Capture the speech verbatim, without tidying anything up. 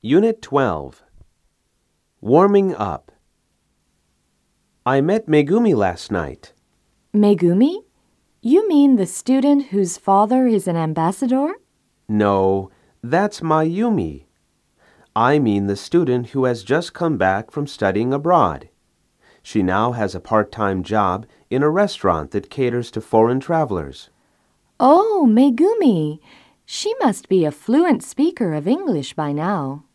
Unit twelve. Warming up. I met Megumi last night. Megumi? You mean the student whose father is an ambassador? No, that's Mayumi. I mean the student who has just come back from studying abroad. She now has a part-time job in a restaurant that caters to foreign travelers. Oh, Megumi. She must be a fluent speaker of English by now.